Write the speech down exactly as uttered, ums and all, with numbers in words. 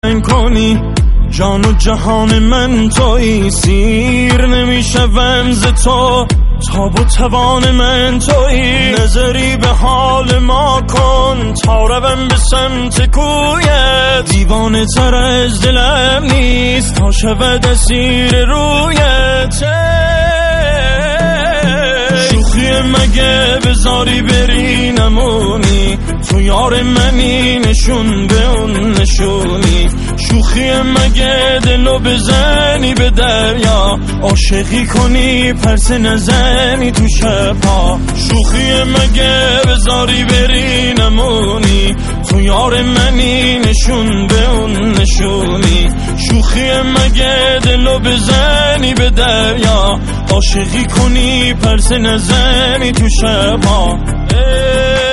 کنی جان و جهان من تویی، سیر نمیشوم ز تو، تاب و توان من تویی. نظری به حال ما کن تا روم به سمت کویت، دیوانه تر از دلم نیست تا شود اسیر رویت. شوخی مگه بذاری بری نمونی، تو یار منی نشون به اون نشونی. شوخی مگه دلو بزنی به دریا، عاشقی کنی پرسه نزنی تو شبها. شوخی مگه بذاری بری نمونی، تو یار منی نشون به اون نشونی. شوخی مگه دلو بزنی به دریا، عاشقی کنی پرسه نزنی تو شبها.